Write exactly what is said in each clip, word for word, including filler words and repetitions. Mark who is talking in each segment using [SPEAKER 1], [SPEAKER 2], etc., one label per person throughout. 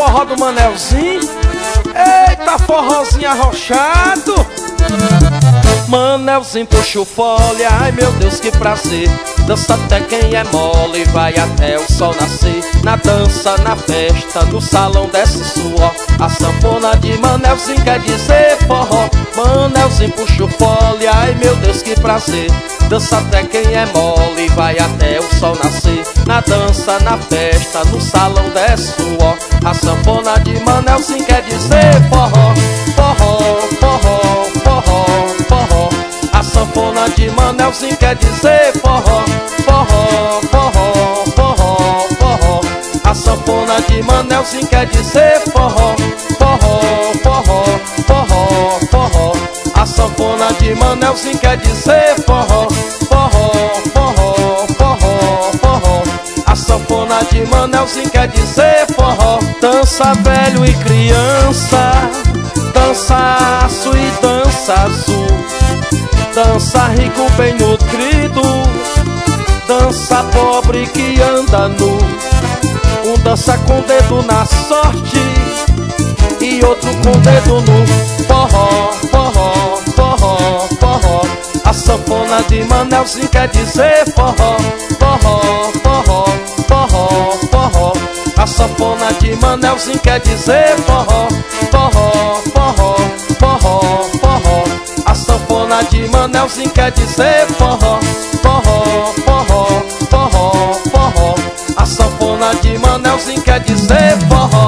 [SPEAKER 1] forró do Manelzinho. Eita, forrozinho arrochado. Manelzinho puxa o fole, ai meu Deus que prazer. Dança até quem é mole, vai até o sol nascer. Na dança, na festa, no salão desce suor. A sanfona de Manelzinho quer dizer forró. Manelzinho puxa o fole, ai meu Deus que prazer. Dança até quem é mole, vai até o sol nascer. Na dança, na festa, no salão desce suor. A sanfona de Manelzinho quer dizer forró. Forró, forró, forró, forró. A sanfona de Manelzinho quer dizer forró. Forró, forró, forró, forró. A sanfona de Manelzinho quer dizer forró. Forró, forró, forró, forró. A sanfona de Manelzinho quer dizer forró. Forró, forró, forró, forró. A sanfona de Manelzinho quer dizer forró. Dança velho e criança, dança aço e dança azul. Dança rico bem nutrido, dança pobre que anda nu. Um dança com o dedo na sorte e outro com o dedo no forró, forró, forró, forró. A sanfona de Manelzinho quer dizer forró. Forró, forró, forró, forró. A sanfona de Manelzinho quer dizer forró. Forró, forró, forró, forró. A sanfona de Manelzinho quer dizer forró. Forró, forró, forró, forró. A sanfona de Manelzinho quer dizer forró.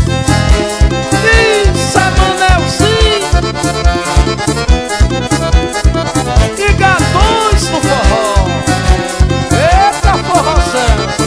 [SPEAKER 1] Isso é Manelzinho e gatões no forró. Eita forrozão.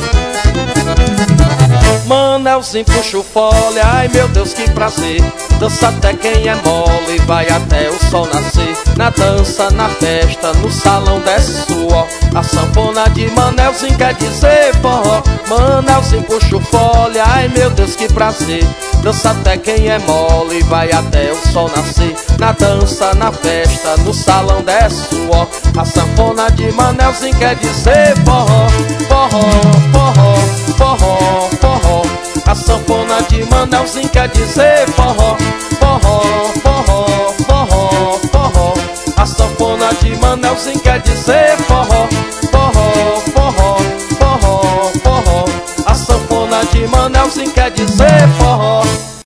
[SPEAKER 1] Manelzinho puxa o fole, ai meu Deus que prazer. Dança até quem é mole, vai até o sol nascer. Na dança, na festa, no salão desce suor. A sanfona de Manelzinho quer dizer forró. Manelzinho puxa o fole, ai meu Deus que prazer. Dança até quem é mole, vai até o sol nascer. Na dança, na festa, no salão desce suor. A sanfona de Manelzinho quer dizer forró. Forró, forró, forró, forró. A sanfona de Manelzinho quer dizer forró. Forró, forró, forró, forró. A sanfona de Manelzinho